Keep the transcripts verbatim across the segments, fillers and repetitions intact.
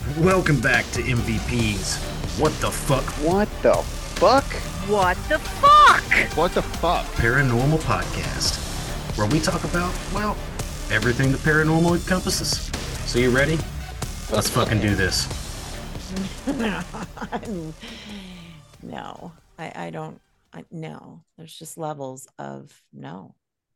Welcome back to M V Ps. What the fuck? What the fuck? What the fuck? What the fuck? Paranormal podcast, where we talk about, well, everything the paranormal encompasses. So you ready? Let's fucking do this. No, I, I don't. I, no, there's just levels of no.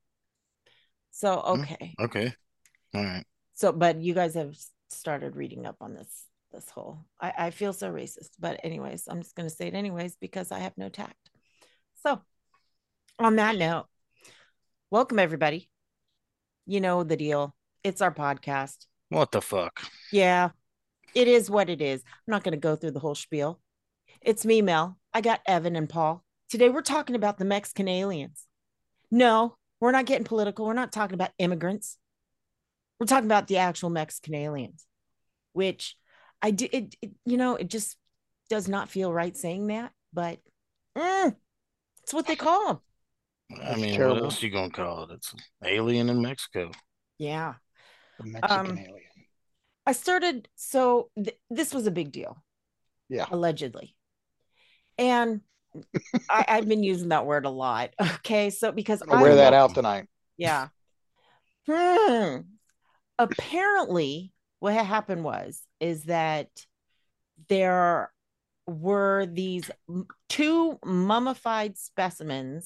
So, okay. Okay. All right. So, but you guys have started reading up on this, this whole, I, I feel so racist, but anyways, I'm just going to say it anyways, because I have no tact. So on that note, welcome everybody. You know the deal. It's our podcast. What the fuck? Yeah, it is what it is. I'm not going to go through the whole spiel. It's me, Mel. I got Evan and Paul. Today we're talking about the Mexican aliens. No, we're not getting political. We're not talking about immigrants. We're talking about the actual Mexican aliens, which I do. It, it, you know, it just does not feel right saying that, but mm, it's what they call them. I That's mean, terrible. what else you gonna call it? It's an alien in Mexico. Yeah. The Mexican Um, alien. I started. So th- this was a big deal, Yeah. allegedly. And I, I've been using that word a lot. Okay. So because I'll I wear that looked- out tonight. Yeah. Hmm. Apparently, what had happened was is that there were these m- two mummified specimens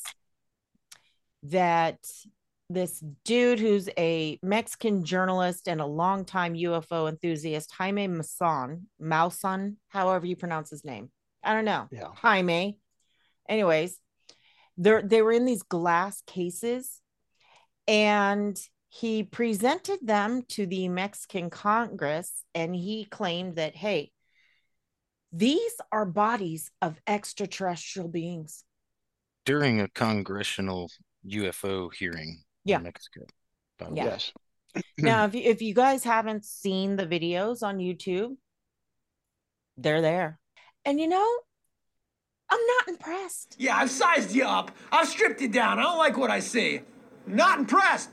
that this dude who's a Mexican journalist and a longtime U F O enthusiast, Jaime Maussan, Maussan, however you pronounce his name. I don't know. Yeah. Jaime. Anyways, they're, they were in these glass cases, and he presented them to the Mexican Congress, and he claimed that, hey, these are bodies of extraterrestrial beings. During a congressional U F O hearing Yeah. in Mexico. By the Yeah. way. Yes. Now, if you, if you guys haven't seen the videos on YouTube, they're there. And you know, I'm not impressed. Yeah, I've sized you up. I've stripped you down. I don't like what I see. Not impressed.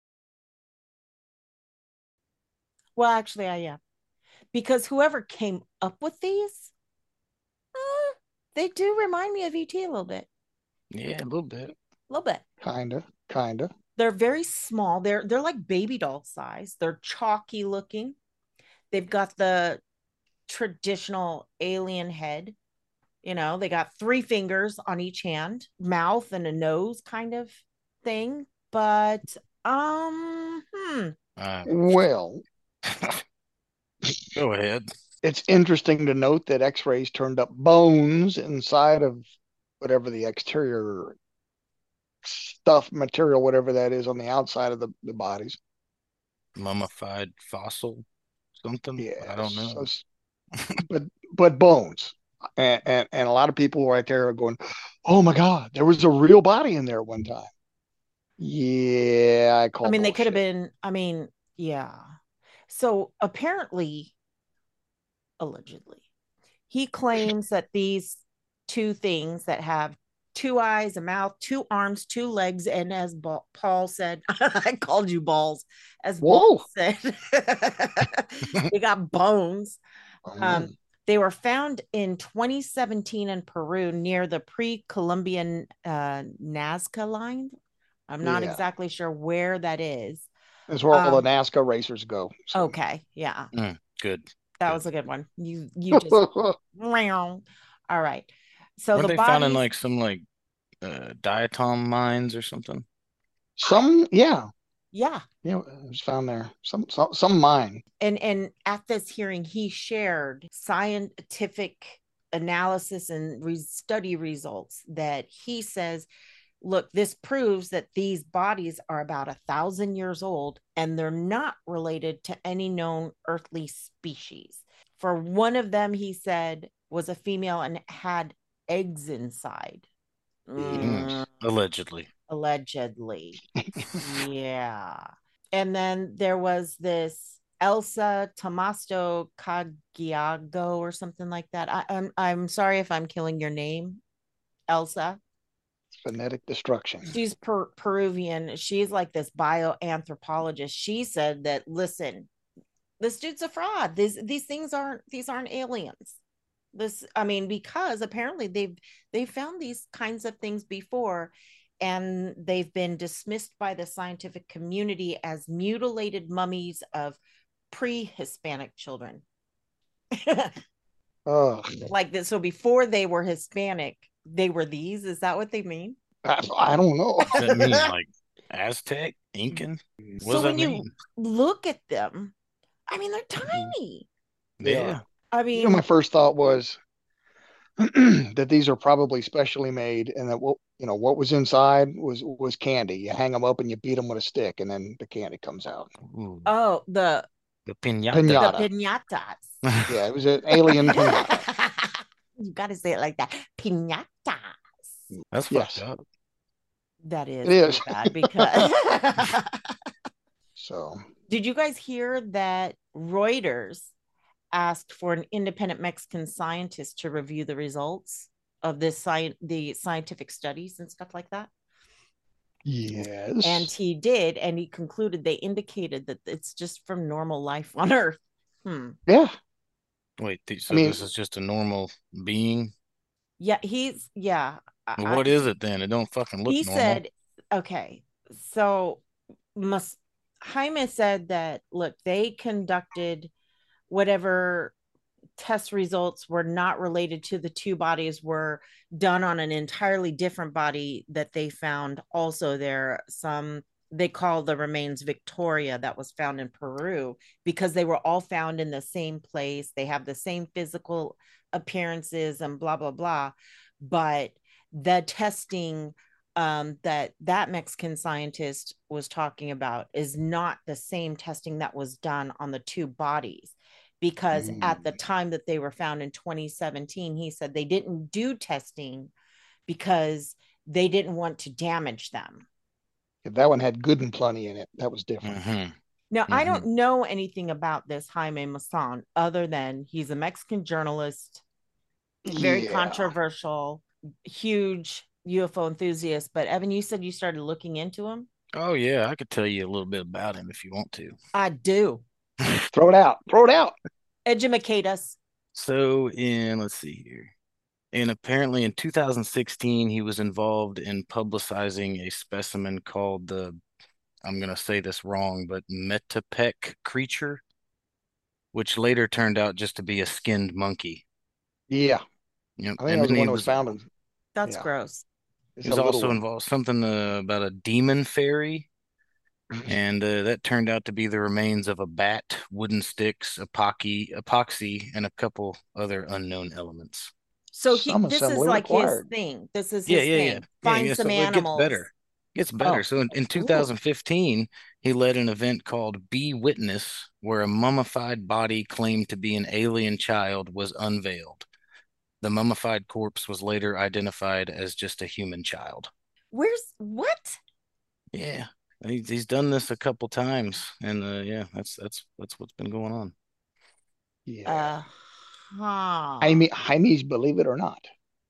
Well, actually, I am. Because whoever came up with these, uh, they do remind me of E T a little bit. Yeah, a little bit. A little bit. Kinda. Kinda. They're very small. They're they're like baby doll size. They're chalky looking. They've got the traditional alien head. You know, they got three fingers on each hand, mouth and a nose kind of thing. But um, hmm. Uh, Well, go ahead. it's interesting to note that X-rays turned up bones inside of whatever the exterior stuff, material, whatever that is on the outside of the, the bodies. Mummified fossil, something. Yeah. I don't know. So, but but bones. And, and and a lot of people right there are going, oh my God, there was a real body in there one time. Yeah, I call I mean, they could have bullshit. been, I mean, yeah. So apparently, allegedly, he claims that these two things that have two eyes, a mouth, two arms, two legs, and as Ba- Paul said, I called you balls, as Paul Whoa. said, they got bones. Um, they were found in twenty seventeen in Peru near the pre-Columbian uh, Nazca line. I'm not Yeah. exactly sure where that is. That's where all Um, the NASCAR racers go. So. Okay, yeah, Mm, good. that Good. was a good one. You you just all right. So Weren't the they finding bodies, like some like uh, diatom mines or something? Some, yeah, yeah, yeah, it was found there. Some, some, some mine. and and at this hearing, he shared scientific analysis and re- study results that he says, look, this proves that these bodies are about a thousand years old and they're not related to any known earthly species. For one of them, he said, was a female and had eggs inside. Mm, Allegedly. allegedly. Yeah. And then there was this Elsa Tomasto Cagiago or something like that. I, I'm I'm sorry if I'm killing your name, Elsa. Phonetic destruction. She's per- Peruvian. She's like this bioanthropologist. She said that, listen, This dude's a fraud. These these things aren't these aren't aliens. This, I mean, because apparently they've they've found these kinds of things before, and they've been dismissed by the scientific community as mutilated mummies of pre-Hispanic children. Oh, Like this. So before they were Hispanic, they were these. Is that what they mean? I, I don't know. Does that mean like Aztec, Incan? What So does when that you mean? look at them, I mean, they're tiny. Yeah. I You mean, know, my first thought was that these are probably specially made, and that what you know what was inside was was candy. You hang them up and you beat them with a stick, and then the candy comes out. Ooh, oh, the the pinata. the Pinata. piñatas. Yeah, it was an alien pinata. You got to say it like that. Piñatas. That's Yes. fucked up. That is, It is. pretty bad because. So Did you guys hear that Reuters asked for an independent Mexican scientist to review the results of this sci- the scientific studies and stuff like that? yes, And he did, and he concluded they indicated that it's just from normal life on Earth. Hmm. yeah, Wait, th- so I mean- this is just a normal being? Yeah, he's yeah. I- Well, what I- is it then? It don't fucking look he normal. said, okay, so must Jaime said that look, they conducted whatever test results were not related to the two bodies were done on an entirely different body that they found also there. Some they call the remains Victoria, that was found in Peru, because they were all found in the same place. They have the same physical appearances and blah blah blah, but the testing um, that that Mexican scientist was talking about is not the same testing that was done on the two bodies, because Mm. at the time that they were found in twenty seventeen, he said they didn't do testing because they didn't want to damage them. that one had good and plenty in it. That was different. Mhm. Now, I Mhm. don't know anything about this Jaime Maussan other than he's a Mexican journalist, very Yeah. controversial, huge U F O enthusiast. But Evan, you said you started looking into him. Oh yeah, I could tell you a little bit about him if you want to. I do. Throw it out. Throw it out. Educate us. So in let's see here. And apparently in two thousand sixteen, he was involved in publicizing a specimen called the, I'm going to say this wrong, but Metapec creature, which later turned out just to be a skinned monkey. Yeah, Yep. I think And that was then the he one that was was, found in. That's Yeah. gross. It's he was a little also one. involved something uh, about a demon fairy. And uh, that turned out to be the remains of a bat, wooden sticks, epoxy, epoxy, and a couple other unknown elements. So he, Some this is assembly like required. his thing. This is Yeah, his yeah, thing. yeah. Yeah, Find yeah, some so it animals. gets better. Gets better. Oh. So in, in two thousand fifteen, he led an event called Be Witness, where a mummified body claimed to be an alien child was unveiled. The mummified corpse was later identified as just a human child. Where's what? Yeah, he's, he's done this a couple times, and uh, yeah, that's that's that's what's been going on. Yeah. Uh huh. Jaime, Jaime's Believe It or Not.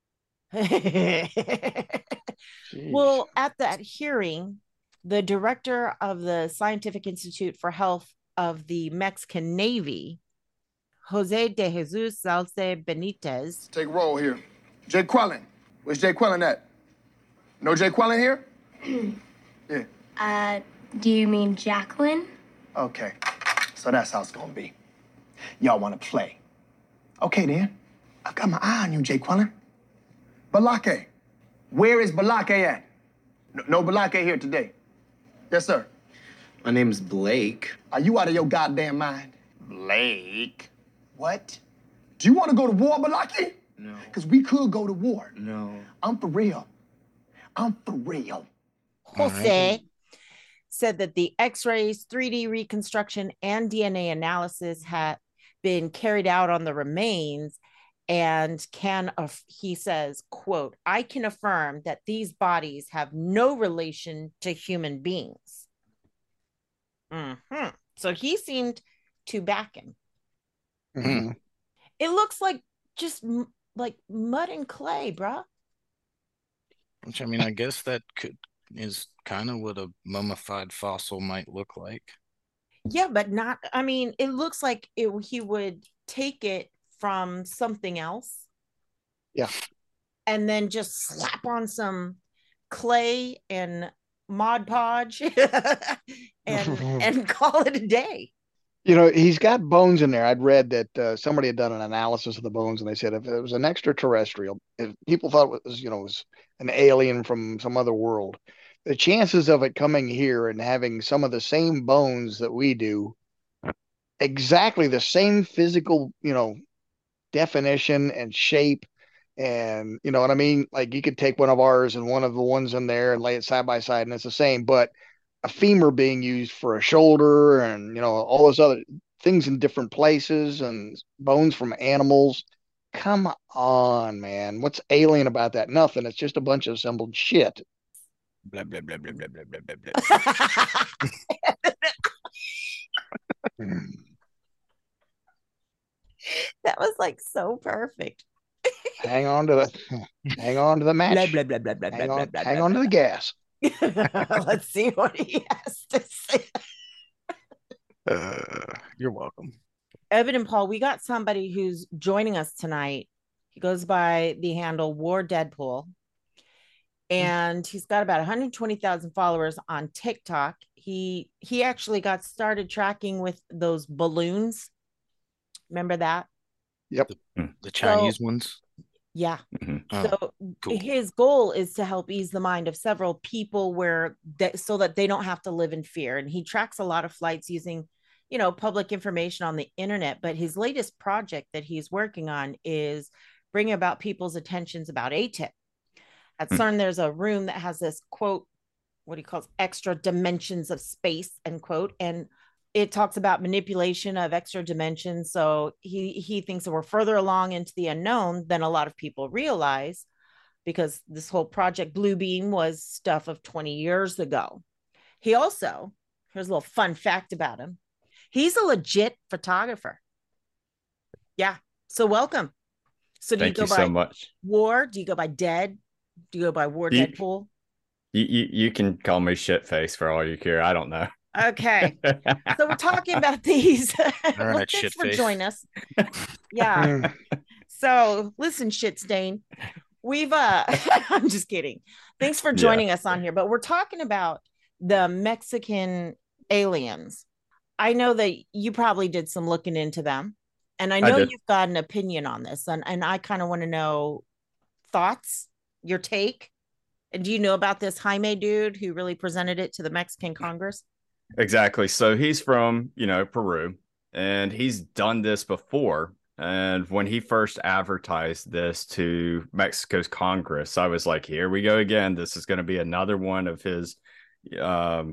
Jeez. Well, at that hearing, the director of the Scientific Institute for Health of the Mexican Navy, Jose de Jesus Salce Benitez, Take roll here. Jay Quellen. Where's Jay Quellen at? No Jay Quellen here? Yeah. Uh, do you mean Jacqueline? Okay. So that's how it's gonna be. Y'all wanna play. Okay then. I've got my eye on you, Jay Quellen. Balake. Where is Balake at? No, no Balake here today. Yes, sir. My name's Blake. Are you out of your goddamn mind? Blake. What? Do you want to go to war, Balake? No. Because we could go to war. No. I'm for real. I'm for real. Jose, said that the X-rays, three D reconstruction, and D N A analysis had been carried out on the remains, and can af- he says, quote, I can affirm that these bodies have no relation to human beings. Mhm. So he seemed to back him. Mhm. It looks like just m- like mud and clay, bruh. Which I mean, I guess that could is kind of what a mummified fossil might look like. Yeah, but not, I mean, it looks like it, he would take it from something else. Yeah. And then just slap on some clay and Mod Podge and and call it a day. You know, he's got bones in there. I'd read that uh, somebody had done an analysis of the bones, and they said if it was an extraterrestrial, if people thought it was, you know, it was an alien from some other world, the chances of it coming here and having some of the same bones that we do, exactly the same physical, you know, definition and shape, and you know what I mean? Like you could take one of ours and one of the ones in there and lay it side by side, and it's the same, but a femur being used for a shoulder and you know all those other things in different places and bones from animals. Come on, man. What's alien about that? Nothing. It's just a bunch of assembled shit. Blah blah blah blah blah blah blah blah. blah. That was like so perfect. Hang on to the hang on to the match. Blah, blah, blah, blah, hang blah, on, blah, hang blah, on blah. to the gas. Let's see what he has to say. Uh, you're welcome. Evan and Paul, we got somebody who's joining us tonight. He goes by the handle War Deadpool, and he's got about one hundred twenty thousand followers on TikTok. He he actually got started tracking with those balloons. Remember that? Yep. The, the Chinese So- ones. Yeah. Oh, So cool. his goal is to help ease the mind of several people where that so that they don't have to live in fear. And he tracks a lot of flights using, you know, public information on the internet. But his latest project that he's working on is bringing about people's attentions about A T I P. At Hmm. CERN, there's a room that has this quote, what he calls extra dimensions of space, end quote. And it talks about manipulation of extra dimensions. So he he thinks that we're further along into the unknown than a lot of people realize, because this whole Project Bluebeam was stuff of twenty years ago. He also, here's a little fun fact about him. He's a legit photographer. Yeah. So welcome. So do Thank you you go by so much. War? Do you go by Dead? Do you go by War You- Deadpool? You, you you can call me shitface for all you care. I don't know. Okay. So we're talking about these. All Well, right, thanks for shitface. joining us. Yeah. So listen, shit stain. We've uh I'm just kidding. Thanks for Yeah. joining us on here, but we're talking about the Mexican aliens. I know that you probably did some looking into them, and I know did. you've got an opinion on this, and, and I kind of want to know thoughts, your take. And do you know about this Jaime dude who really presented it to the Mexican Congress? Exactly. So he's from, you know, Peru, and he's done this before. And when he first advertised this to Mexico's Congress, I was like, here we go again. This is going to be another one of his, um,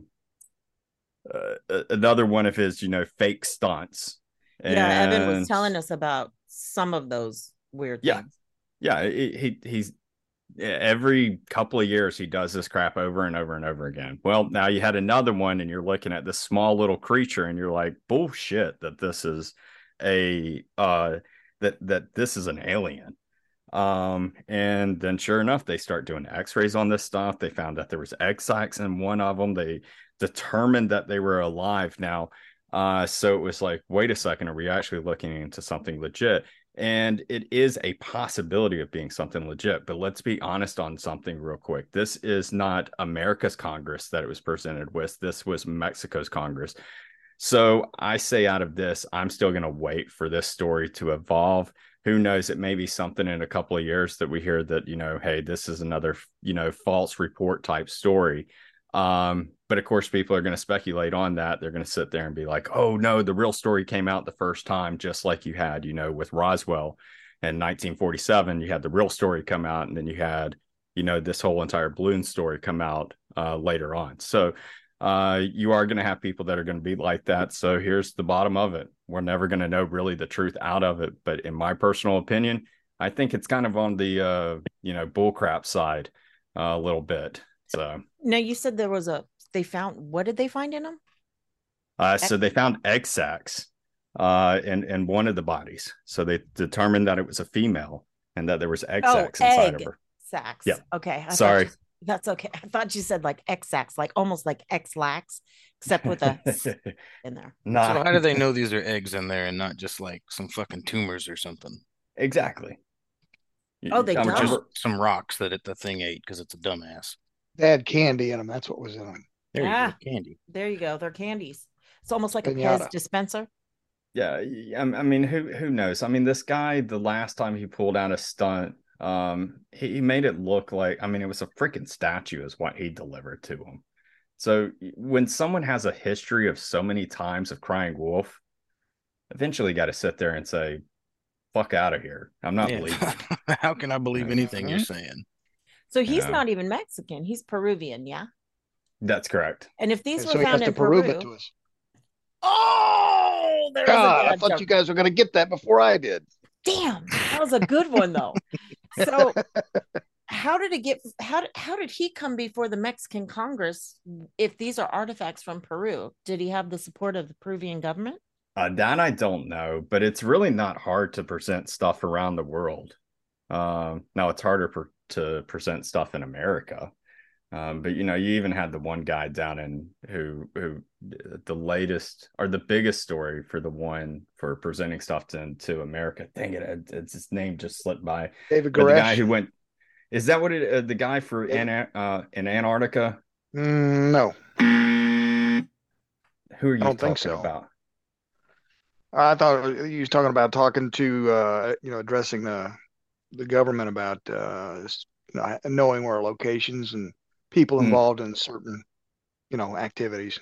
uh, another one of his, you know, fake stunts. Yeah, Evan was And- telling us about some of those weird Yeah. things. Yeah, he, he he's every couple of years he does this crap over and over and over again. Well, now you had another one, and you're looking at this small little creature, and you're like, bullshit that this is a uh that that this is an alien. Um, and then sure enough, they start doing X-rays on this stuff. They found that there was egg sacs in one of them. They determined that they were alive now. Uh, so it was like, wait a second, are we actually looking into something legit? And it is a possibility of being something legit, but let's be honest on something real quick. This is not America's Congress that it was presented with. This was Mexico's Congress. So I say out of this, I'm still going to wait for this story to evolve. Who knows? It may be something in a couple of years that we hear that, you know, hey, this is another, you know, false report type story. Um, but of course, people are going to speculate on that. They're going to sit there and be like, oh, no, the real story came out the first time, just like you had, you know, with Roswell in nineteen forty-seven. You had the real story come out, and then you had, you know, this whole entire balloon story come out uh, later on. So uh, you are going to have people that are going to be like that. So here's the bottom of it. We're never going to know really the truth out of it. But in my personal opinion, I think it's kind of on the, uh, you know, bullcrap side uh, a little bit. So Now you said there was a they found what did they find in them? Uh, so they found egg sacs uh, in, in one of the bodies. So they determined that it was a female and that there was egg Oh, sacs inside egg of her. sacs. Yeah. Okay. I thought Sorry. you- That's okay. I thought you said like X-Lax, like almost like X-Lax, except with a s in there. Nah, So how do they know these are eggs in there and not just like some fucking tumors or something? exactly. Oh, they I'm don't? just- Just some rocks that it, the thing ate because it's a dumbass. They had candy in them. That's what was in them. There you Ah. go, candy. There you go. They're candies. It's almost like a Pinata. Pez dispenser. Yeah, y- I I mean, who who knows? I mean, this guy, the last time he pulled out a stunt, um, he, he made it look like, I mean, it was a freaking statue, is what he delivered to him. So y- when someone has a history of so many times of crying wolf, eventually got to sit there and say, "Fuck out of here! I'm not Yeah. believing." How can I believe anything you're Mhm. saying? So he's Yeah. not even Mexican. He's Peruvian, yeah? That's correct. And if these And were so he has found to in prove Peru, it to us. oh, there's God, a I dad thought joke. you guys were going to get that before I did. Damn, that was a good one though. So how did it get how did how did he come before the Mexican Congress if these are artifacts from Peru? Did he have the support of the Peruvian government? Uh, that I don't know, but it's really not hard to present stuff around the world. Um, now it's harder for, to present stuff in America. Um, but you know, you even had the one guy down in who who the latest or the biggest story for the one for presenting stuff to, to America. Dang it, it, it's his name just slipped by. David But the guy Koresh. who went, is that what it? Uh, the guy for Yeah. Ana- uh, in Antarctica? Mm, no, Who are you don't think talking so. about? I thought you was talking about talking to, uh, you know, addressing the the government about, uh, s- you know, knowing where locations and people Hmm. involved in certain, you know, activities.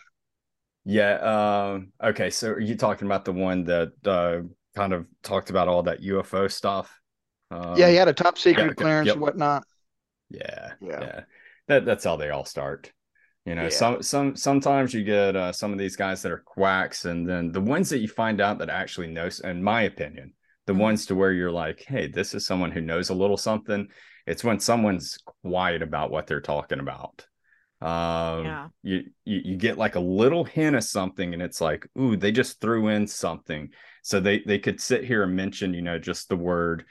Yeah. Um, okay. So are you talking about the one that uh, kind of talked about all that U F O stuff? Um, Yeah, he had a top secret yeah, okay, clearance yep. and whatnot. Yeah, Yeah. yeah. That that's how they all start. You know, Yeah. some some sometimes you get uh, some of these guys that are quacks, and then the ones that you find out that actually knows, in my opinion, the Mhm. ones to where you're like, hey, this is someone who knows a little something. It's when someone's quiet about what they're talking about. Um, Yeah. you, you you get like a little hint of something, and it's like, ooh, they just threw in something. So they they could sit here and mention, you know, just the word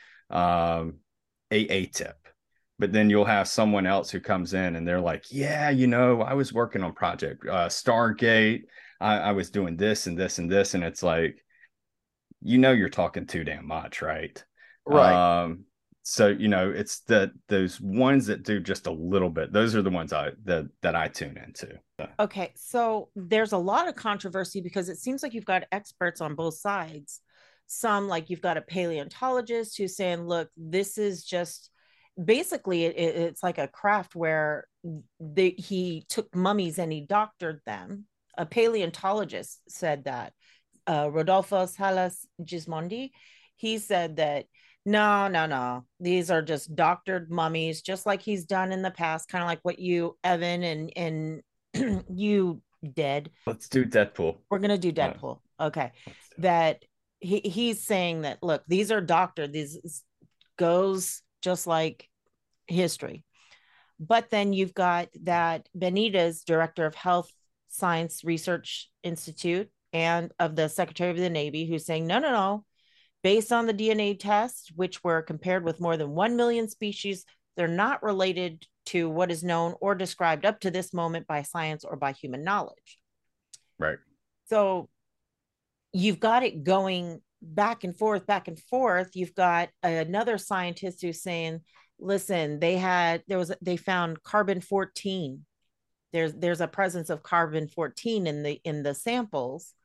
um A A tip. But then you'll have someone else who comes in and they're like, yeah, you know, I was working on project uh, Stargate. I, I was doing this and this and this. And it's like, you know, you're talking too damn much, right? Right. Um, so, you know, it's that those ones that do just a little bit, those are the ones I that that I tune into. Okay, so there's a lot of controversy because it seems like you've got experts on both sides. Some, like you've got a paleontologist who's saying, look, this is just basically it, it- it's like a craft where they, he took mummies and he doctored them. A paleontologist said that. Uh, Rodolfo Salas Gismondi, he said that no, no, no, these are just doctored mummies, just like he's done in the past, kind of like what you, Evan, and and you did. Let's do Deadpool. We're gonna do Uh, Deadpool. Okay. let's do it. That he he's saying that look, these are doctored. These is- goes just like history. But then you've got that Benitez, director of Health Science Research Institute and of the Secretary of the Navy, who's saying, no, no, no. Based on the D N A tests, which were compared with more than one million species, they're not related to what is known or described up to this moment by science or by human knowledge. Right. So you've got it going back and forth, back and forth. You've got another scientist who's saying, listen, they had, there was, they found carbon fourteen. There's, there's a presence of carbon fourteen in the, in the samples.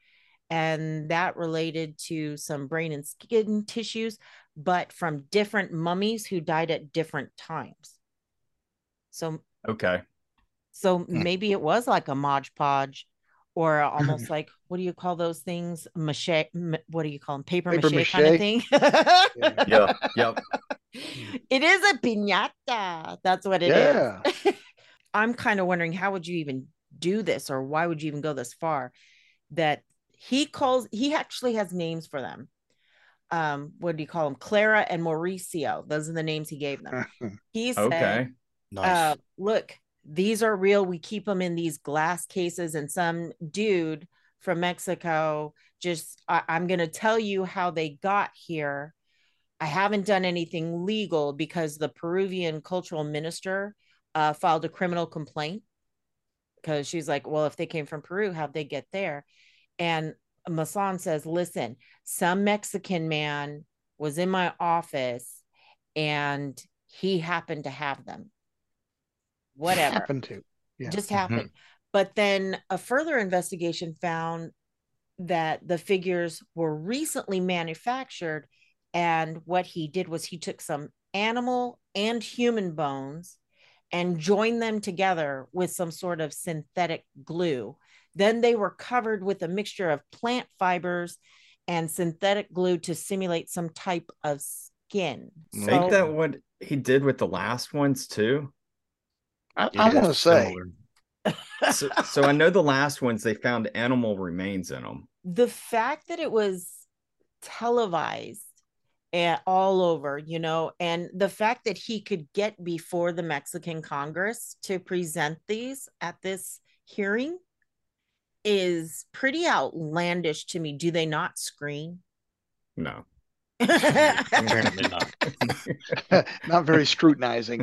And that related to some brain and skin tissues, but from different mummies who died at different times. So, Okay. so maybe it was like a Mod Podge, or almost like, what do you call those things? Mache, what do you call them? Paper, Paper mache, kind of mache. thing. Yeah. Yep. Yep. It is a piñata. That's what it Yeah. is. I'm kind of wondering, how would you even do this, or why would you even go this far? That he calls, he actually has names for them. Um, what do you call them? Clara and Mauricio. Those are the names he gave them. He said, Okay. Nice. uh, look, these are real. We keep them in these glass cases, and some dude from Mexico just, I, I'm going to tell you how they got here. I haven't done anything legal because the Peruvian cultural minister uh, filed a criminal complaint because she's like, well, if they came from Peru, how'd they get there? And Masan says, listen, some Mexican man was in my office and he happened to have them. Whatever. Happened to. Yeah. Just happened. Mm-hmm. But then a further investigation found that the figures were recently manufactured. And what he did was he took some animal and human bones and joined them together with some sort of synthetic glue. Then they were covered with a mixture of plant fibers and synthetic glue to simulate some type of skin. So, ain't that what he did with the last ones too? I, I want to say. so, so I know the last ones, they found animal remains in them. The fact that it was televised and all over, you know, and the fact that he could get before the Mexican Congress to present these at this hearing is pretty outlandish to me. Do they not screen? No. Apparently not. Not very scrutinizing.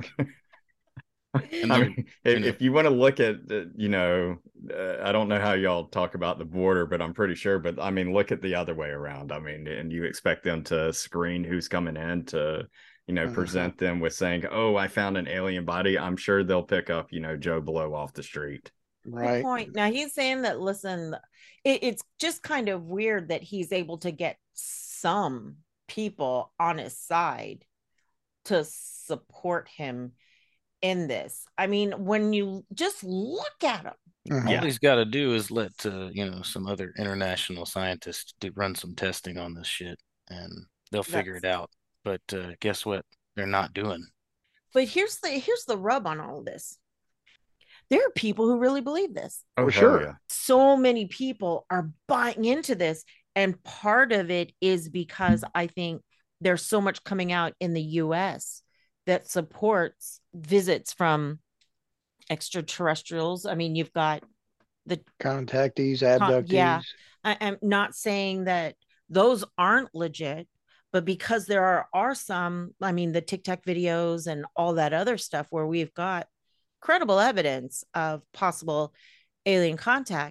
I mean, if, if you want to look at, the, you know, uh, I don't know how y'all talk about the border, but I'm pretty sure. But I mean, look at the other way around. I mean, and you expect them to screen who's coming in to, you know, uh-huh. present them with saying, oh, I found an alien body. I'm sure they'll pick up, you know, Joe Blow off the street. Right. Good point. Now he's saying that, listen, it, it's just kind of weird that he's able to get some people on his side to support him in this. I mean, when you just look at him, all yeah. he's got to do is let uh, you know, some other international scientists do run some testing on this shit, and they'll figure That's... it out. But uh, guess what? They're not doing. But here's the here's the rub on all of this. There are people who really believe this. Oh, sure. Yeah. So many people are buying into this, and part of it is because I think there's so much coming out in the U S that supports visits from extraterrestrials. I mean, you've got the contactees, abductees. Yeah, I, I'm not saying that those aren't legit, but because there are, are some, I mean, the TikTok videos and all that other stuff where we've got credible evidence of possible alien contact,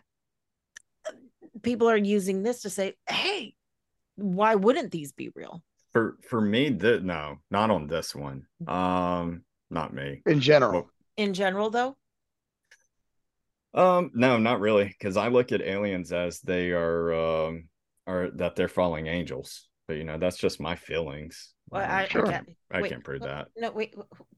people are using this to say, hey, why wouldn't these be real? For for me, the, no, not on this one. Um, not me. In general. Well, in general, though? Um, no, not really, because I look at aliens as they are um are that they're falling angels. But you know, that's just my feelings. Well, I, sure. I can't, I wait, can't prove that. No, wait.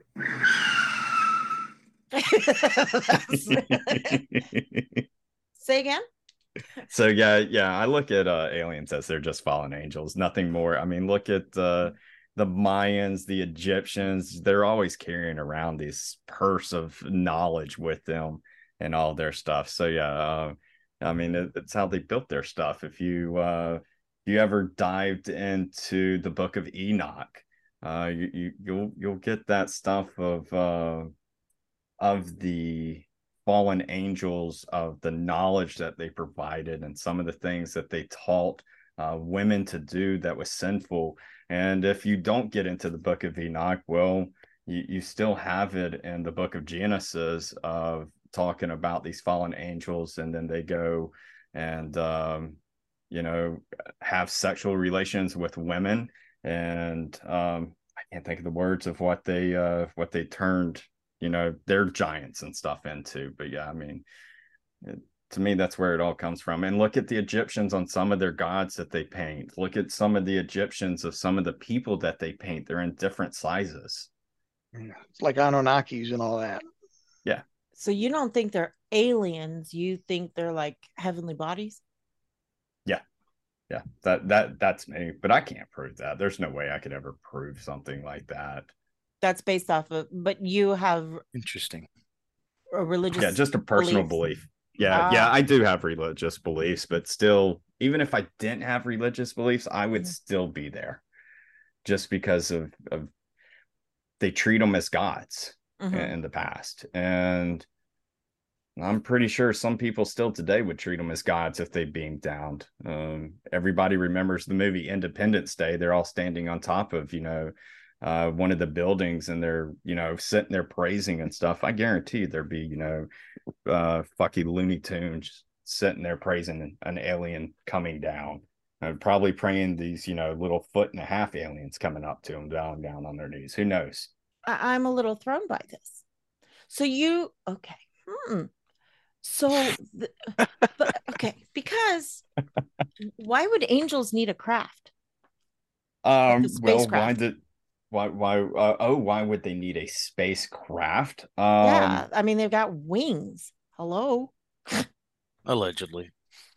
Say again? So yeah, yeah, I look at uh, aliens as they're just fallen angels, nothing more. I mean, look at uh, the Mayans, the Egyptians. They're always carrying around this purse of knowledge with them and all their stuff. So yeah, uh, I mean, it, it's how they built their stuff. If you uh, if you ever dived into the Book of Enoch, uh, you, you you'll you'll get that stuff of uh, of the fallen angels, of the knowledge that they provided and some of the things that they taught uh, women to do that was sinful. And if you don't get into the Book of Enoch, well, you, you still have it in the Book of Genesis of talking about these fallen angels, and then they go and um, you know, have sexual relations with women, and um, I can't think of the words of what they uh, what they turned, you know, their giants and stuff into. But yeah, I mean, it, to me, that's where it all comes from. And look at the Egyptians on some of their gods that they paint. Look at some of the Egyptians of some of the people that they paint. They're in different sizes. Yeah, it's like Anunnakis and all that. Yeah. So you don't think they're aliens? You think they're like heavenly bodies? Yeah. Yeah. That that that's me. But I can't prove that. There's no way I could ever prove something like that. That's based off of, but you have interesting a religious, yeah, just a personal beliefs. belief. Yeah, Ah. yeah, I do have religious beliefs, but still, even if I didn't have religious beliefs, I would Mhm. still be there, just because of of they treat them as gods Mhm. in the past, and I'm pretty sure some people still today would treat them as gods if they beamed down. Um, everybody remembers the movie Independence Day. They're all standing on top of, you know, uh, one of the buildings and they're, you know, sitting there praising and stuff, I guarantee there'd be, you know, uh, fucking Looney Tunes sitting there praising an alien coming down. And probably praying these, you know, little foot and a half aliens coming up to them, down, down on their knees. Who knows? I- I'm a little thrown by this. So you, okay. Hmm. So, the, but okay, because why would angels need a craft? Um, Like a well, why spacecraft? did, why, why, uh, oh, why would they need a spacecraft? Um, Yeah, I mean they've got wings. Hello. Allegedly.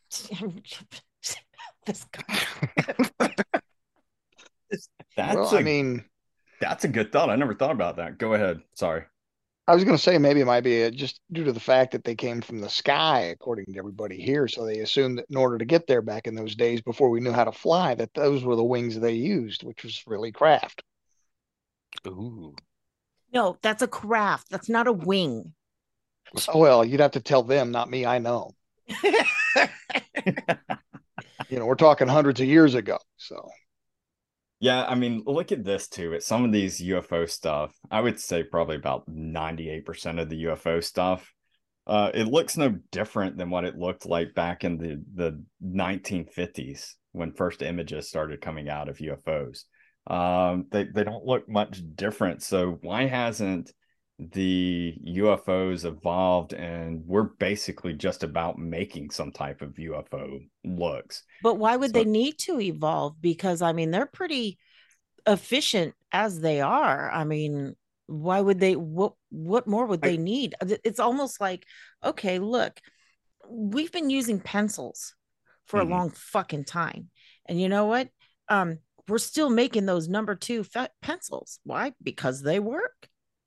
This guy. that's Well, a, I mean, that's a good thought. I never thought about that. Go ahead. Sorry. I was going to say maybe it might be uh, just due to the fact that they came from the sky, according to everybody here. So they assumed that in order to get there back in those days, before we knew how to fly, that those were the wings they used, which was really craft. Ooh. No, that's a craft. That's not a wing. Oh, well, you'd have to tell them, not me. I know. You know, we're talking hundreds of years ago. So, Yeah, I mean, look at this too. At some of these U F O stuff, I would say probably about ninety-eight percent of the U F O stuff, uh, it looks no different than what it looked like back in the, the nineteen fifties when first images started coming out of U F Os. Um, they, they don't look much different. So why hasn't the U F Os evolved and we're basically just about making some type of U F O looks? But why would So- they need to evolve? Because I mean, they're pretty efficient as they are. I mean, why would they? What what more would they I- need? It's almost like, okay, look, we've been using pencils for Mhm. a long fucking time, and you know what? Um, we're still making those number two fe- pencils. Why? Because they work.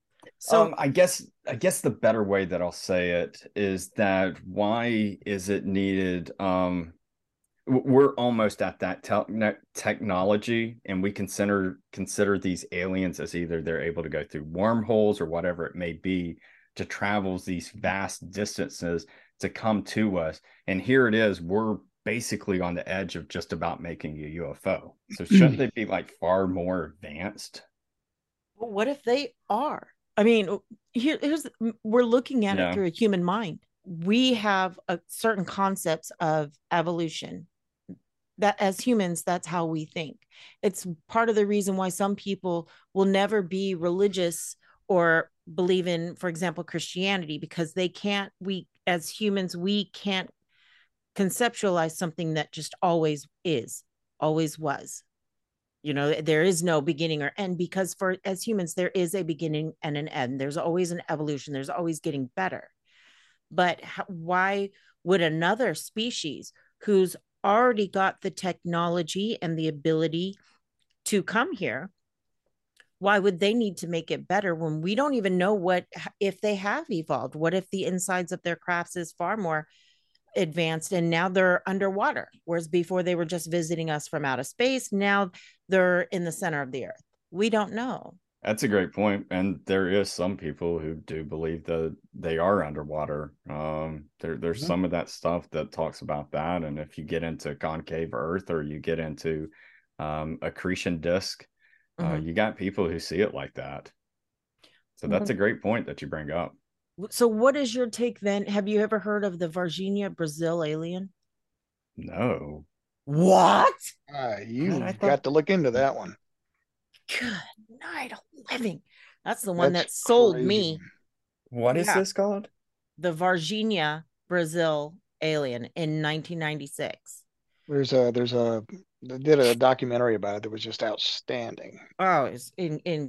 So um, I guess I guess the better way that I'll say it is that why is it needed? Um, w- we're almost at that tel- ne- technology, and we consider consider these aliens as either they're able to go through wormholes or whatever it may be to travel these vast distances to come to us. And here it is, we're basically on the edge of just about making a U F O. So shouldn't they be like far more advanced? well, what if they are? I mean, here, here's we're looking at it Yeah. through a human mind. We have a certain concepts of evolution that as humans, that's how we think. It's part of the reason why some people will never be religious or believe in, for example, Christianity, because they can't, we as humans, we can't conceptualize something that just always is, always was. You know, there is no beginning or end because for as humans, there is a beginning and an end. There's always an evolution, there's always getting better. But how, why would another species who's already got the technology and the ability to come here, why would they need to make it better when we don't even know what if they have evolved? What if the insides of their crafts is far more advanced and now they're underwater, whereas before they were just visiting us from outer space, now they're in the center of the earth? We don't know. That's a great point, and there is some people who do believe that they are underwater. Um, there, there's Mhm. some of that stuff that talks about that, and if you get into concave Earth or you get into um, accretion disk, uh, Mhm. you got people who see it like that. So that's a great point that you bring up. So what is your take then? Have you ever heard of the Varginha Brazil alien? No, What? uh, you I thought- got to look into that one. Good night of living. That's the one That's that sold crazy. me. what is Yeah. this called? The Varginha Brazil alien in nineteen ninety-six. There's a there's a they did a documentary about it that was just outstanding. Oh, it's in, in,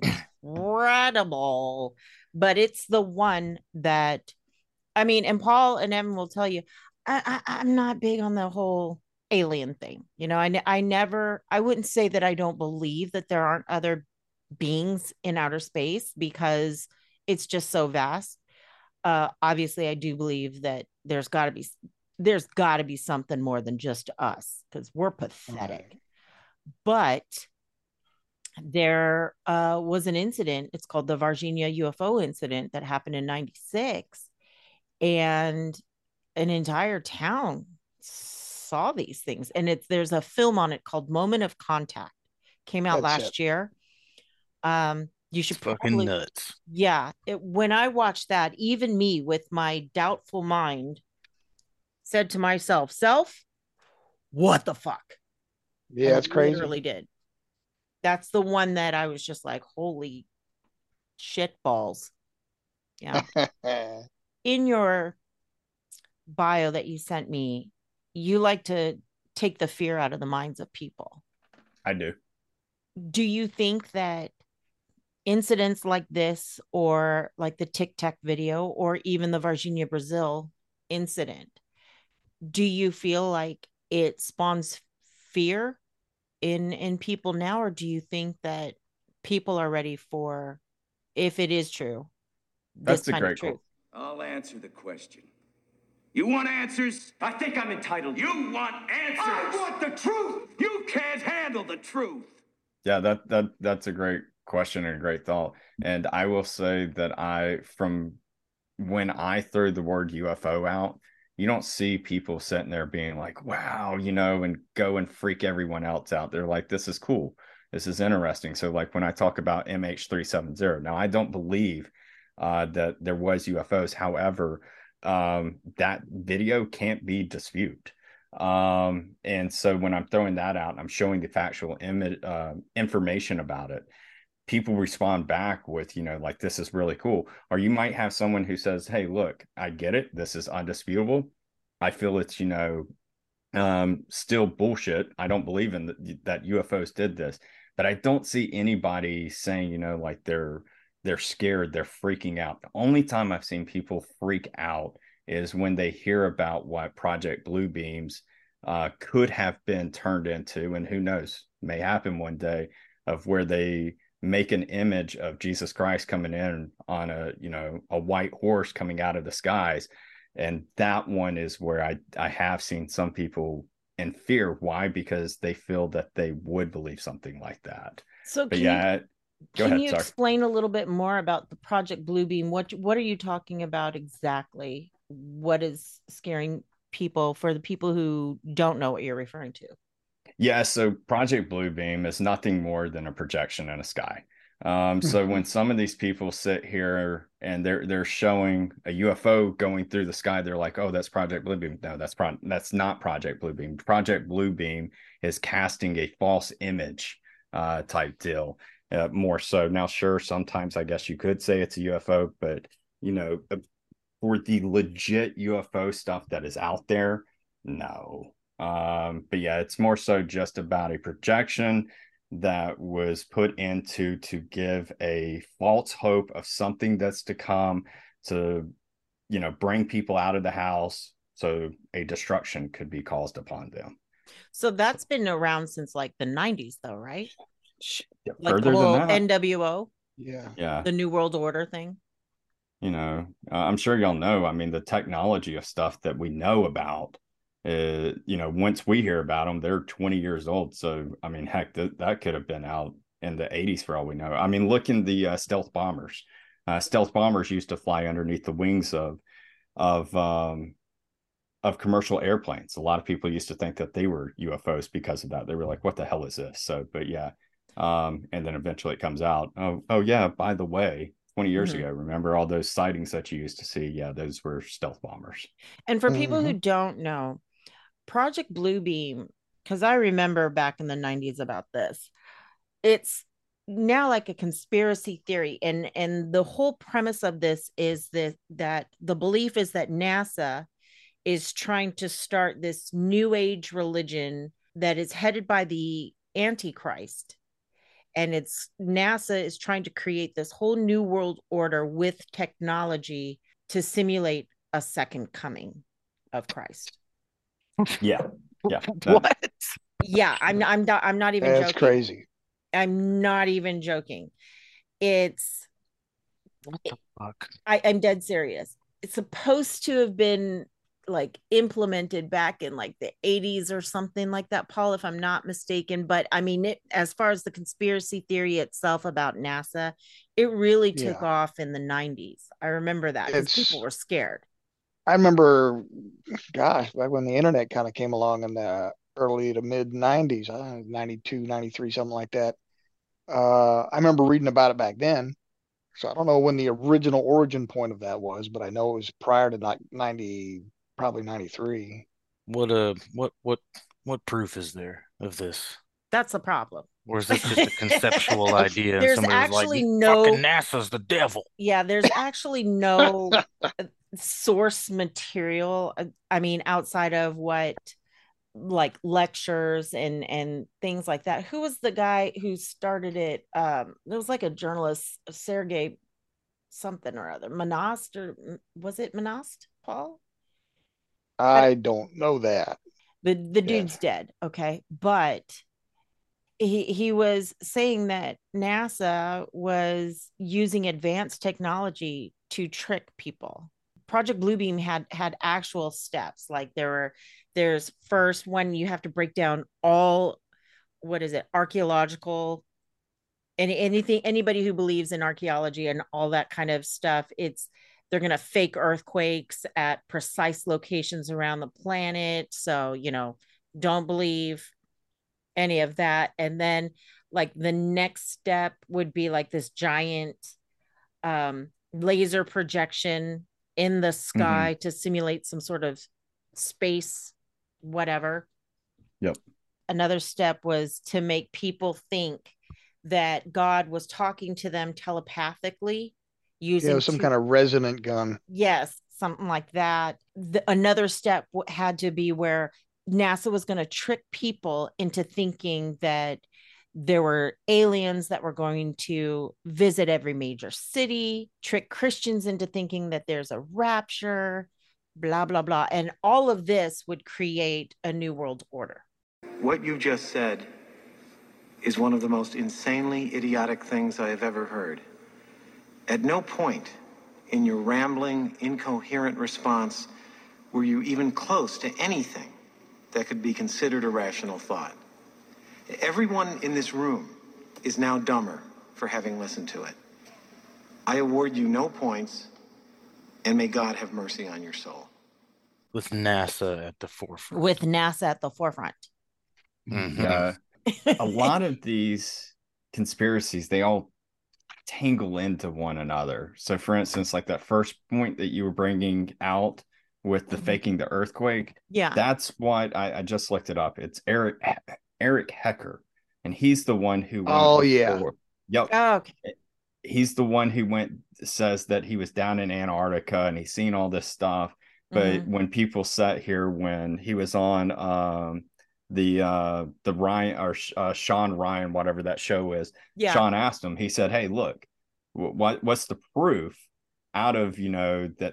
incredible. But it's the one that, I mean, and Paul and Evan will tell you, I, I, I'm not big on the whole alien thing. You know, I, ne- I never, I wouldn't say that I don't believe that there aren't other beings in outer space because it's just so vast. Uh, obviously, I do believe that there's got to be there's got to be something more than just us because we're pathetic. Right. But there uh, was an incident. It's called the Varginha U F O incident that happened in ninety-six, and an entire town saw these things. And it's there's a film on it called Moment of Contact. Came out That's last it. year. Um, you It's should fucking probably, nuts. yeah. It, when I watched that, even me with my doubtful mind said to myself, self, what the fuck? Yeah, And it's I crazy. literally did. That's the one that I was just like, holy shit balls. Yeah. In your bio that you sent me, you like to take the fear out of the minds of people. I do. Do you think that incidents like this, or like the Tic Tac video, or even the Virginia Brazil incident, do you feel like it spawns fear in in people now, or do you think that people are ready for, if it is true, this That's a kind of great truth? quote. I'll answer the question. You want answers? I think I'm entitled. You want answers? I want the truth. You can't handle the truth. Yeah, that that that's a great question and a great thought. And I will say that I, from when I throw the word U F O out, you don't see people sitting there being like, wow, you know, and go and freak everyone else out. They're like, this is cool. This is interesting. So like when I talk about M H three seventy, now I don't believe uh, that there was U F Os. However, um, that video can't be disputed. Um, and so when I'm throwing that out, I'm showing the factual Im- uh, information about it, people respond back with, you know, like, this is really cool. Or you might have someone who says, hey, look, I get it. This is undisputable. I feel it's, you know, um, still bullshit. I don't believe in the, that U F Os did this, but I don't see anybody saying, you know, like they're, they're scared, they're freaking out. The only time I've seen people freak out is when they hear about what Project Bluebeams uh, could have been turned into, and who knows, may happen one day, of where they make an image of Jesus Christ coming in on a, you know, a white horse coming out of the skies. And that one is where I, I have seen some people in fear. Why? Because they feel that they would believe something like that. So but can yeah, you, go can ahead. you Sorry. explain a little bit more about the Project Bluebeam? What what are you talking about exactly? What is scaring people, for the people who don't know what you're referring to? Yeah, so Project Bluebeam is nothing more than a projection in a sky. Um, so when some of these people sit here and they're they're showing a U F O going through the sky, they're like, "Oh, that's Project Bluebeam." No, that's pro- that's not Project Bluebeam. Project Bluebeam is casting a false image uh, type deal, uh, more so. Now, sure, sometimes I guess you could say it's a U F O, but you know, for the legit U F O stuff that is out there, no. Um, but yeah, it's more so just about a projection that was put into to give a false hope of something that's to come, to, you know, bring people out of the house so a destruction could be caused upon them. So that's been around since like the nineties though, right? Yeah, Like the further than whole that. N W O, Yeah. Yeah. the New World Order thing. You know, uh, I'm sure y'all know, I mean, the technology of stuff that we know about, uh, you know, once we hear about them, they're twenty years old. So, I mean, heck, th- that could have been out in the eighties for all we know. I mean, look in the uh, stealth bombers. Uh, stealth bombers used to fly underneath the wings of, of, um, of commercial airplanes. A lot of people used to think that they were U F Os because of that. They were like, what the hell is this? So, but yeah. Um, and then eventually it comes out. Oh, oh yeah, by the way, twenty years mm-hmm. ago, remember all those sightings that you used to see? Yeah, those were stealth bombers. And for mm-hmm. people who don't know, Project Bluebeam, because I remember back in the nineties about this, it's now like a conspiracy theory. And, and the whole premise of this is that, that the belief is that NASA is trying to start this new age religion that is headed by the Antichrist. And it's NASA is trying to create this whole new world order with technology to simulate a second coming of Christ. Yeah. Yeah. That... What? Yeah, I'm I'm not I'm not even That's joking. crazy. I'm not even joking. It's what the fuck? I, I'm dead serious. It's supposed to have been like implemented back in like the eighties or something like that, Paul, if I'm not mistaken. But I mean, it, as far as the conspiracy theory itself about NASA, it really took yeah. off in the nineties. I remember that because people were scared. I remember, gosh, back when the internet kind of came along in the early to mid nineties, uh, ninety-two, ninety-three, something like that. Uh, I remember reading about it back then. So I don't know when the original origin point of that was, but I know it was prior to ni- ninety, probably ninety-three. What uh what what what proof is there of this? That's a problem. Or is this just a conceptual idea and There's somebody was like, actually fucking no, NASA's the devil? yeah, there's actually no uh, source material. uh, I mean, outside of what like lectures and and things like that. Who was the guy who started it? Um, it was like a journalist, Sergey something or other. Manost, or mm, was it Manost, Paul? I don't know that. The the Yeah. dude's dead, okay, but he he was saying that NASA was using advanced technology to trick people. Project Bluebeam had had actual steps. Like there were there's first one, you have to break down all, what is it, archaeological, any anything, anybody who believes in archaeology and all that kind of stuff, it's they're going to fake earthquakes at precise locations around the planet. So, you know, don't believe any of that. And then like the next step would be like this giant um laser projection in the sky mm-hmm. to simulate some sort of space whatever. Yep. Another step was to make people think that God was talking to them telepathically using yeah, some two- kind of resonant gun. Yes, something like that. The, another step had to be where NASA was going to trick people into thinking that there were aliens that were going to visit every major city, trick Christians into thinking that there's a rapture, blah, blah, blah. And all of this would create a new world order. What you just said is one of the most insanely idiotic things I have ever heard. At no point in your rambling, incoherent response were you even close to anything that could be considered a rational thought. Everyone in this room is now dumber for having listened to it. I award you no points, and may God have mercy on your soul. With NASA at the forefront. With NASA at the forefront. Mm-hmm. Uh, a lot of these conspiracies, they all tangle into one another. So, for instance, like that first point that you were bringing out with the faking the earthquake, yeah, that's what I, I just looked it up. It's Eric Eric Hecker, and he's the one who went oh yeah before. Yep. Oh, okay. He's the one who went says that he was down in Antarctica and he's seen all this stuff. But mm-hmm. when people sat here when he was on um the uh the Ryan or uh, Sean Ryan, whatever that show is, yeah. Sean asked him, he said, hey, look, what what's the proof out of, you know, that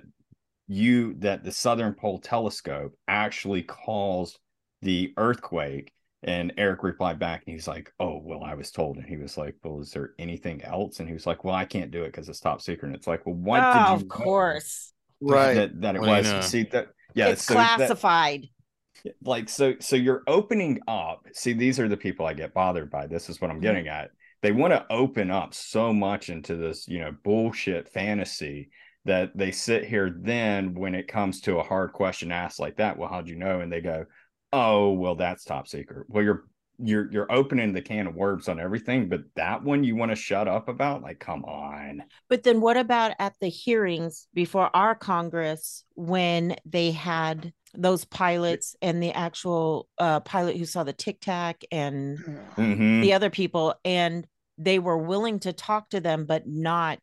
you that the Southern Pole Telescope actually caused the earthquake? And Eric replied back and he's like, oh, well, I was told. And he was like, well, is there anything else? And he was like, well, I can't do it because it's top secret. And it's like, well, what oh, did you of course right that, that it well, was you know. See that yeah it's so classified that, like so so you're opening up. See, these are the people I get bothered by. This is what I'm getting at. They want to open up so much into this, you know, bullshit fantasy that they sit here. Then when it comes to a hard question asked like that, well, how'd you know? And they go, oh, well, that's top secret. Well, you're you're you're opening the can of worms on everything, but that one you want to shut up about? Like, come on. But then what about at the hearings before our Congress when they had those pilots and the actual uh, pilot who saw the Tic Tac and mm-hmm. the other people, and they were willing to talk to them, but not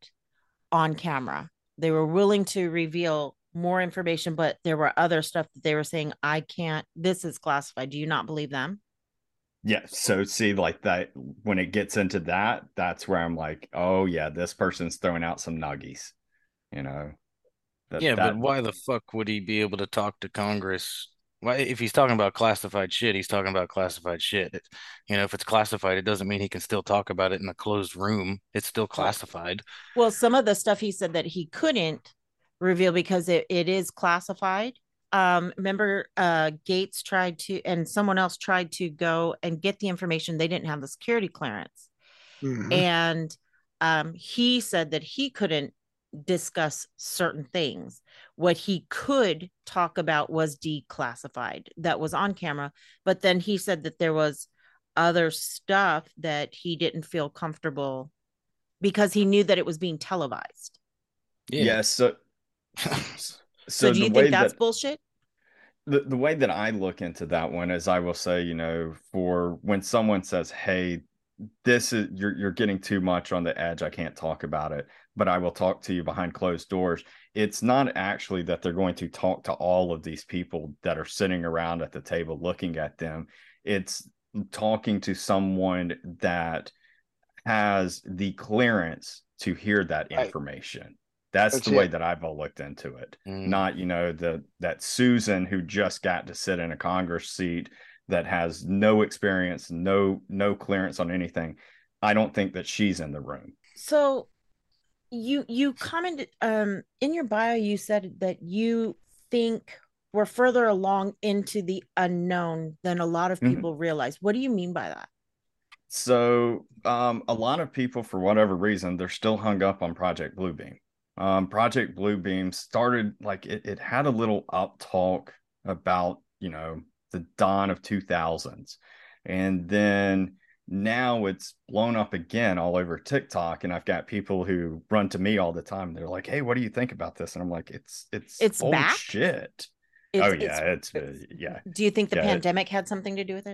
on camera. They were willing to reveal more information, but there were other stuff that they were saying, I can't, this is classified. Do you not believe them? Yeah. So see, like that, when it gets into that, that's where I'm like, oh yeah, this person's throwing out some nuggies, you know? That, yeah, that, but why the fuck would he be able to talk to Congress? Why, if he's talking about classified shit, he's talking about classified shit. It, you know, if it's classified, it doesn't mean he can still talk about it in a closed room. It's still classified. Well, some of the stuff he said that he couldn't reveal because it, it is classified. Um, remember, uh, Gates tried to, and someone else tried to go and get the information. They didn't have the security clearance. mm-hmm. And um, he said that he couldn't discuss certain things. What he could talk about was declassified, that was on camera. But then he said that there was other stuff that he didn't feel comfortable because he knew that it was being televised. Yeah. yeah so, so, so do you the think way that's that, bullshit? The, the way that I look into that one is I will say, you know, for when someone says, hey, this is you're you're getting too much on the edge, I can't talk about it, but I will talk to you behind closed doors. It's not actually that they're going to talk to all of these people that are sitting around at the table looking at them. It's talking to someone that has the clearance to hear that information. Right. That's, That's the it. way that I've all looked into it. Mm. Not, you know, the that Susan who just got to sit in a Congress seat that has no experience, no no clearance on anything. I don't think that she's in the room. So you you commented um in your bio, you said that you think we're further along into the unknown than a lot of people mm-hmm. realize. What do you mean by that? So um, a lot of people, for whatever reason, they're still hung up on Project Bluebeam. Um, Project Bluebeam started like it, it had a little up talk about, you know, the dawn of two thousands. And then now it's blown up again all over TikTok. And I've got people who run to me all the time. They're like, hey, what do you think about this? And I'm like, it's, it's, it's old back? shit. It's, oh yeah. It's, it's, yeah. Do you think the yeah, pandemic it, had something to do with it?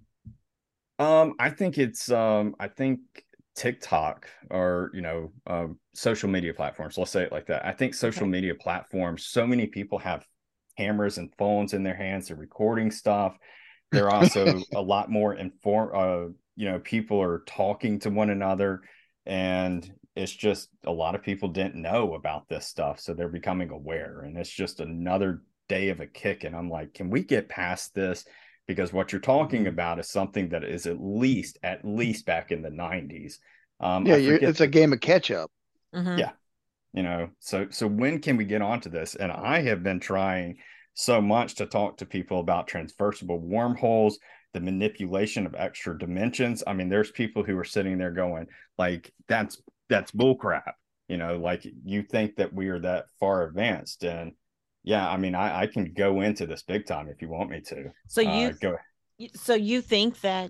Um, I think it's, um, I think TikTok or, you know, um, social media platforms, let's say it like that. I think social okay. media platforms, so many people have cameras and phones in their hands, they're recording stuff. They're also a lot more informed, uh, you know, people are talking to one another, and it's just a lot of people didn't know about this stuff. So they're becoming aware, and it's just another day of a kick. And I'm like, can we get past this? Because what you're talking mm-hmm. about is something that is at least, at least back in the nineties. Um, yeah, you're, it's the, a game of catch up. Mm-hmm. Yeah. You know, so, so when can we get onto this? And I have been trying so much to talk to people about transversible wormholes, the manipulation of extra dimensions. I mean, there's people who are sitting there going like, that's, that's bullcrap. You know, like you think that we are that far advanced. And yeah, I mean, I, I can go into this big time if you want me to. So you, uh, go. So you think that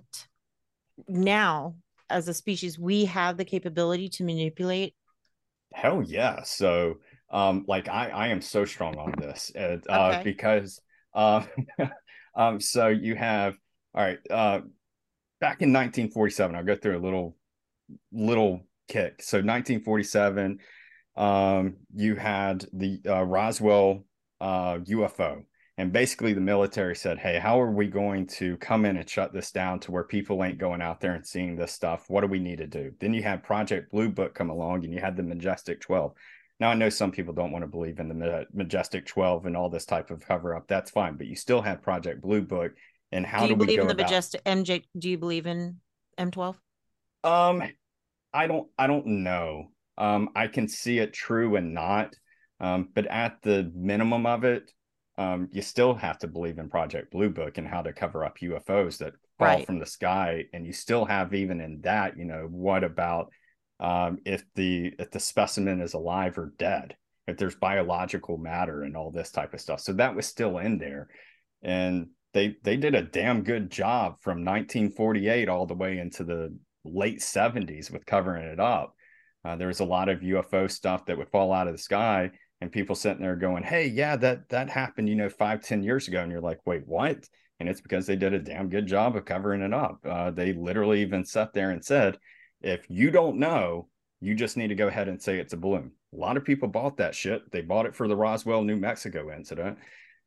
now as a species, we have the capability to manipulate? Hell yeah. So um, like I, I am so strong on this uh, okay. because uh, um, so you have, all right, uh, back in nineteen forty-seven, I'll go through a little, little kick. So nineteen forty-seven, um, you had the uh, Roswell uh, U F O. And basically the military said, hey, how are we going to come in and shut this down to where people ain't going out there and seeing this stuff? What do we need to do? Then you had Project Blue Book come along, and you had the Majestic twelve. Now, I know some people don't want to believe in the Majestic twelve and all this type of cover up. That's fine. But you still have Project Blue Book. And how do, do you we believe go in the about... Majestic M J? Do you believe in M twelve? Um, I don't, I don't know. Um, I can see it true and not. Um, but at the minimum of it, Um, you still have to believe in Project Blue Book and how to cover up U F Os that fall right. from the sky. And you still have, even in that, you know, what about um, if the if the specimen is alive or dead, if there's biological matter and all this type of stuff. So that was still in there. And they they did a damn good job from nineteen forty-eight all the way into the late seventies with covering it up. Uh, there was a lot of U F O stuff that would fall out of the sky, and people sitting there going, hey, yeah, that that happened, you know, five, ten years ago. And you're like, wait, what? And it's because they did a damn good job of covering it up. Uh, they literally even sat there and said, if you don't know, you just need to go ahead and say it's a balloon. A lot of people bought that shit. They bought it for the Roswell, New Mexico incident.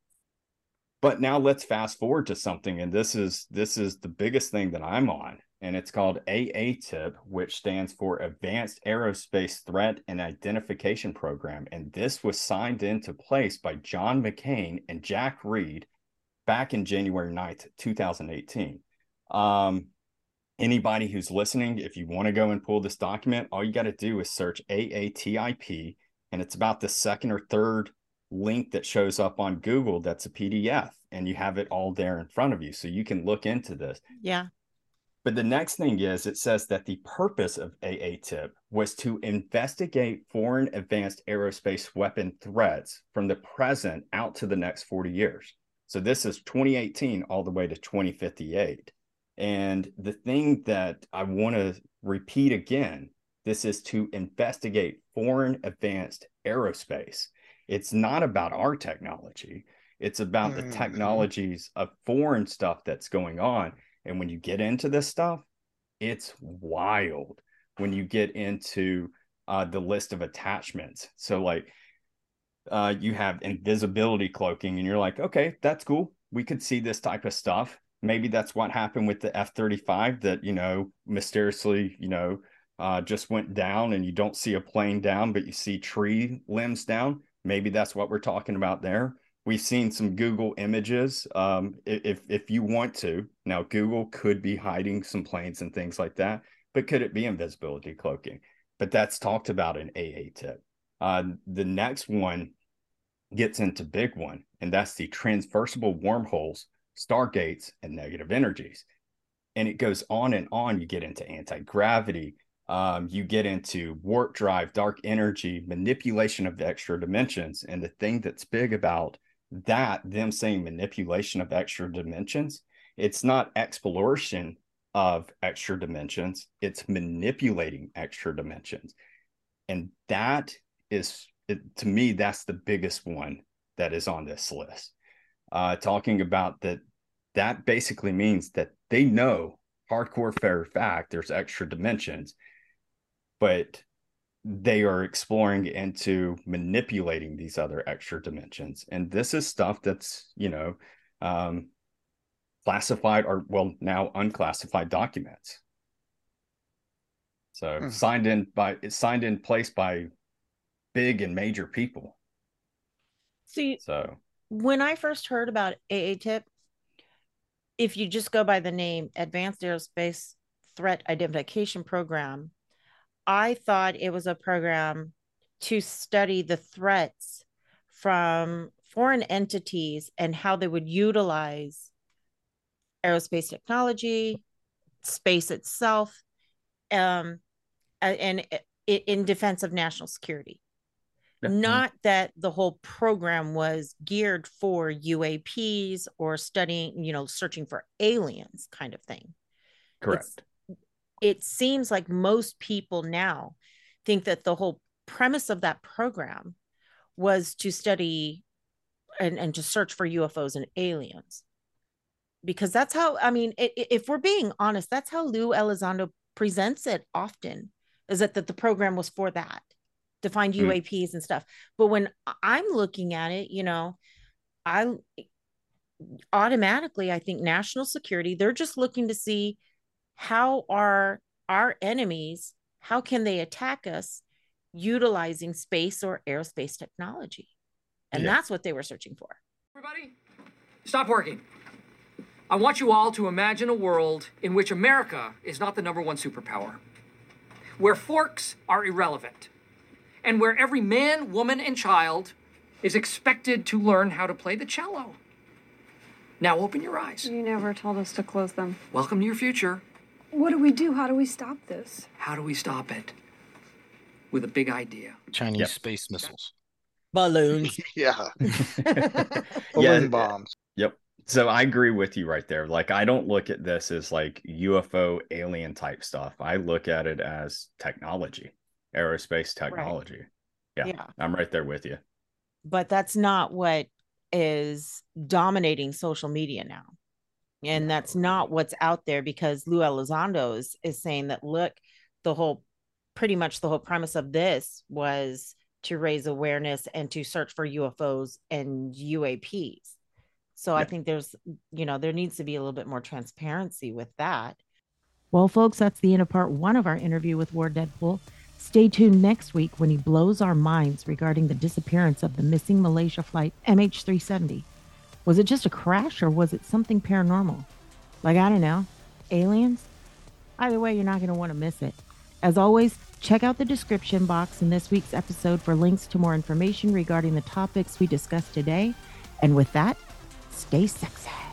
But now let's fast forward to something. And this is this is the biggest thing that I'm on. And it's called A A T I P, which stands for Advanced Aerospace Threat and Identification Program. And this was signed into place by John McCain and Jack Reed back in January ninth, two thousand eighteen. Um, anybody who's listening, if you want to go and pull this document, all you got to do is search A A T I P, and it's about the second or third link that shows up on Google. That's a P D F, and you have it all there in front of you, so you can look into this. Yeah. But the next thing is, it says that the purpose of A A T I P was to investigate foreign advanced aerospace weapon threats from the present out to the next forty years. So this is twenty eighteen all the way to twenty fifty-eight. And the thing that I want to repeat again, this is to investigate foreign advanced aerospace. It's not about our technology. It's about mm-hmm. the technologies of foreign stuff that's going on. And when you get into this stuff, it's wild when you get into uh, the list of attachments. So like uh, you have invisibility cloaking and you're like, okay, that's cool. We could see this type of stuff. Maybe that's what happened with the F thirty-five that, you know, mysteriously, you know, uh, just went down and you don't see a plane down, but you see tree limbs down. Maybe that's what we're talking about there. We've seen some Google images. Um, if if you want to, now Google could be hiding some planes and things like that, but could it be invisibility cloaking? But that's talked about in A A tip. Uh, the next one gets into big one, and that's the transversible wormholes, stargates, and negative energies. And it goes on and on. You get into anti-gravity. Um, you get into warp drive, dark energy, manipulation of the extra dimensions. And the thing that's big about that, them saying manipulation of extra dimensions, it's not exploration of extra dimensions, it's manipulating extra dimensions. And that is, it, to me, that's the biggest one that is on this list. Uh, talking about that, that basically means that they know hardcore fair fact, there's extra dimensions, but they are exploring into manipulating these other extra dimensions. And this is stuff that's, you know, um, classified or, well, now unclassified documents. So hmm. signed in by, it's signed in place by big and major people. See, so when I first heard about A A tip, if you just go by the name Advanced Aerospace Threat Identification Program, I thought it was a program to study the threats from foreign entities and how they would utilize aerospace technology, space itself, um, and in defense of national security. Mm-hmm. Not that the whole program was geared for U A Ps or studying, you know, searching for aliens kind of thing. Correct. It's, it seems like most people now think that the whole premise of that program was to study and, and to search for U F Os and aliens. Because that's how, I mean, it, if we're being honest, that's how Lou Elizondo presents it often, is that, that the program was for that, to find U A Ps mm. and stuff. But when I'm looking at it, you know, I automatically, I think national security, they're just looking to see how are our enemies, how can they attack us utilizing space or aerospace technology? And yeah. that's what they were searching for. Everybody, stop working. I want you all to imagine a world in which America is not the number one superpower, where forks are irrelevant, and where every man, woman, and child is expected to learn how to play the cello. Now open your eyes. You never told us to close them. Welcome to your future. What do we do? How do we stop this? How do we stop it? With a big idea. Chinese yep. space missiles. Balloons. yeah. Balloon yeah. bombs. Yep. So I agree with you right there. Like, I don't look at this as like U F O alien type stuff. I look at it as technology, aerospace technology. Right. Yeah, yeah. I'm right there with you. But that's not what is dominating social media now. And that's not what's out there, because Lou Elizondo is, is saying that, look, the whole, pretty much the whole premise of this was to raise awareness and to search for U F Os and U A Ps. So yeah. I think there's, you know, there needs to be a little bit more transparency with that. Well, folks, that's the end of part one of our interview with War Deadpool. Stay tuned next week when he blows our minds regarding the disappearance of the missing Malaysia flight M H three seventy. Was it just a crash, or was it something paranormal? Like, I don't know, aliens? Either way, you're not going to want to miss it. As always, check out the description box in this week's episode for links to more information regarding the topics we discussed today. And with that, stay sexy.